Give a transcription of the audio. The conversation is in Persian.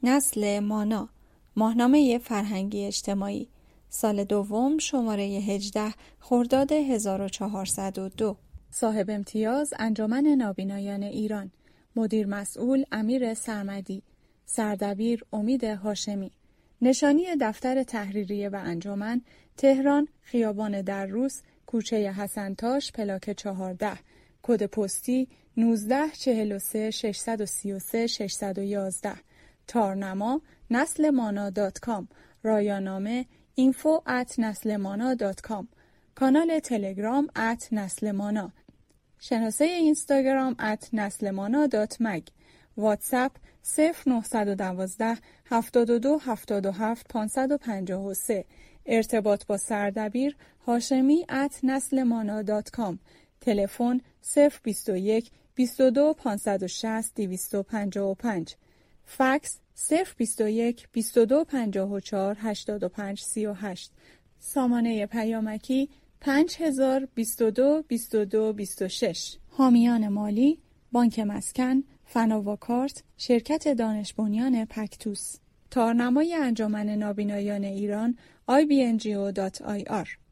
نسل مانا، ماهنامه فرهنگی اجتماعی، سال دوم، شماره 18 خرداد 1402. صاحب امتیاز انجمن نابینایان ایران، مدیر مسئول امیر سرمدی، سردبیر امید هاشمی. نشانی دفتر تحریریه و انجمن، تهران، خیابان دروس، کوچه حسنتاش، پلاک 14، کد پستی 1943 633 611. تارنما نسلمانا.com. رایانامه info@نسلمانا.com. کانال تلگرام @نسلمانا. شناسه اینستاگرام @نسلمانا.mag. واتساپ 0912 72 77 553. ارتباط با سردبیر هاشمی @نسلمانا.com. تلفن 021 22 560 255. فکس 021 22 54 85 38. سامانه پیامکی 5000 22 22 26. حامیان مالی: بانک مسکن، فناواکارت، شرکت دانش بنیان پکتوس. تارنمای انجمن نابینایان ایران ibngo.ir.